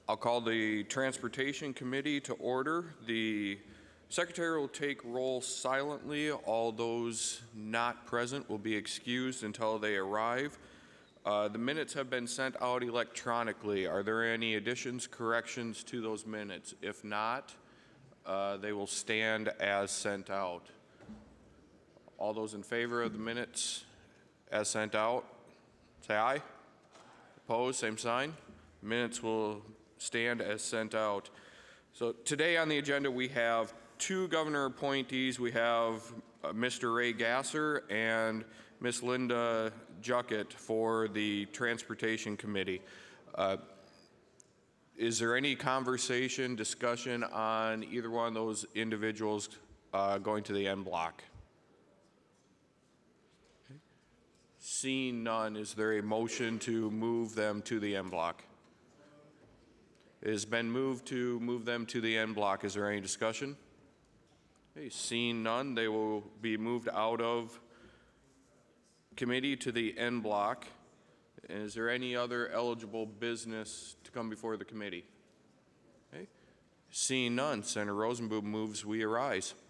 I'll call the Transportation Committee to order. The Secretary will take roll silently. All those not present will be excused until they arrive. The minutes have been sent out electronically. Are there any additions, corrections to those minutes? If not, they will stand as sent out. All those in favor of the minutes as sent out, say aye. Opposed, same sign. Minutes will stand as sent out. So today on the agenda we have two governor appointees. We have Mr. Ray Gasser and Ms. Linda Juckett for the Transportation Committee. Is there any conversation, discussion on either one of those individuals going to the en bloc? Okay. Seeing none, is there a motion to move them to the en bloc? It has been moved to move them to the en bloc. Is there any discussion? Okay, seeing none, they will be moved out of committee to the en bloc. And is there any other eligible business to come before the committee? Okay. Seeing none, Senator Rosenboom moves we arise.